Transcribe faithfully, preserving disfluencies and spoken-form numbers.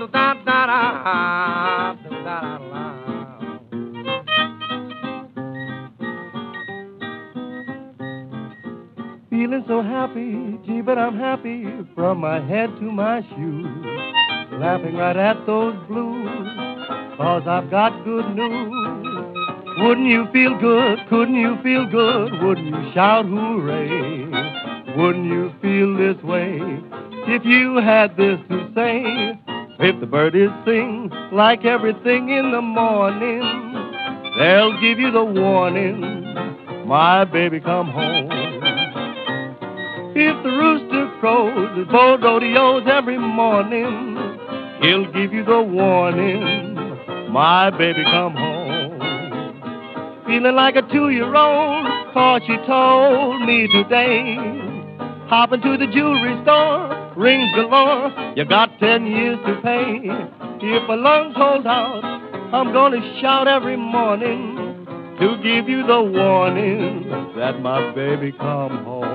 da da da da da da. Feeling so happy, gee, but I'm happy from my head to my shoes. Laughing right at those blues, cause I've got good news. Wouldn't you feel good, couldn't you feel good, wouldn't you shout hooray? Wouldn't you feel this way if you had this to say? If the birdies sing like everything in the morning, they'll give you the warning, my baby come home. If the rooster crows at both rodeos every morning, he'll give you the warning, my baby come home. Feeling like a two-year-old, cause she told me today, hop into the jewelry store, rings galore, you got ten years to pay. If my lungs hold out, I'm gonna shout every morning to give you the warning that my baby come home.